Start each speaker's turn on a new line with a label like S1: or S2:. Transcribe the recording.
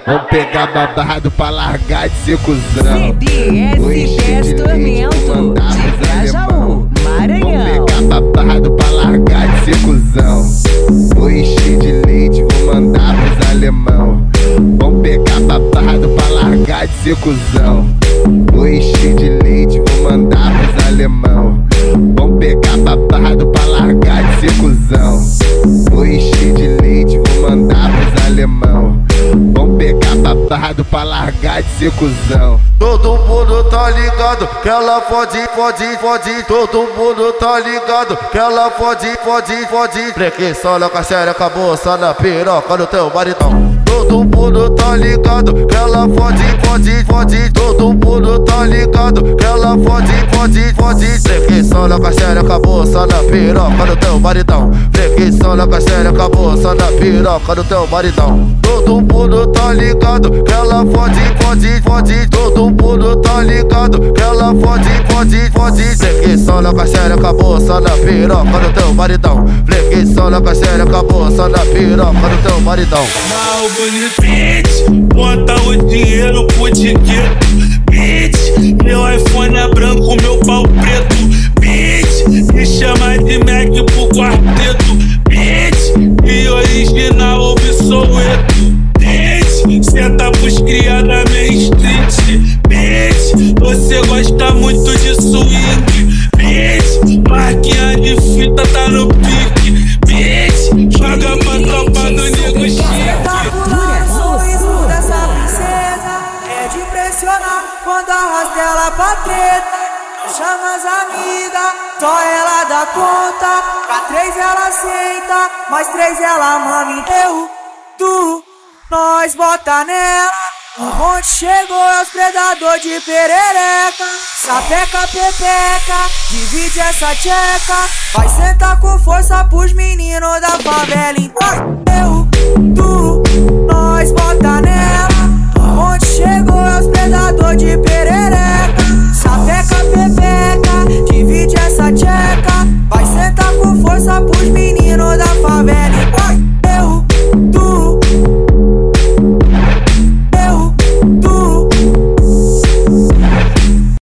S1: Vamos pegar babado pra largar de ser cuzão.
S2: CDS Tormento de Grajaú, Maranhão.
S1: Vou pegar babado pra largar de ser cuzão. Vou encher de leite, vou mandar pros alemão. Vamos pegar babado pra largar de ser cuzão. Vou encher de leite, vou mandar pros alemão. Vamos pegar babado pra largar de ser cuzão. Vou encher de leite, vou mandar pros alemão. Vamos pegar babado pra largar de ser cuzão.
S3: Todo mundo tá ligado que ela pode. Todo mundo tá ligado que ela pode. Preguiçola com a xereca, a bolsa na piroca do teu maridão. Todo mundo tá ligado que ela pode. Todo mundo tá ligado que ela pode. Preguiçola com a xereca, a bolsa na piroca do teu maridão. Preguiçola com a xereca, a bolsa na piroca do teu maridão. Todo mundo tá ligado que ela pode. Todo mundo tá ligado que ela pode. Preguiçola com a xereca, a bolsa na piroca do teu maridão. Preguiçola com a xereca, a bolsa na piroca do teu maridão.
S4: Mal bonito, bitch, bota o dinheiro pro tiqueto, bitch. Meu iPhone é branco, meu pau preto, bitch. Me chama de Mac pro quarteto, bitch. E original ouve Soweto, bitch. Senta pros cria da Main Street, bitch. Você gosta muito de swing, bitch. Marquinha de fita tá no pique, bitch. Joga pra tropa do nego chique.
S5: Dessa princesa é de impressionar quando arrasta ela pra treta. Chama as amigas, só ela dá conta. Pra 3 ela senta, mais 3 ela mama. Tu, nós bota nela. O monte chegou, é os predador de perereca. Sapeca, pepeca, divide essa tcheca. Vai sentar com força pros meninos da favela. Então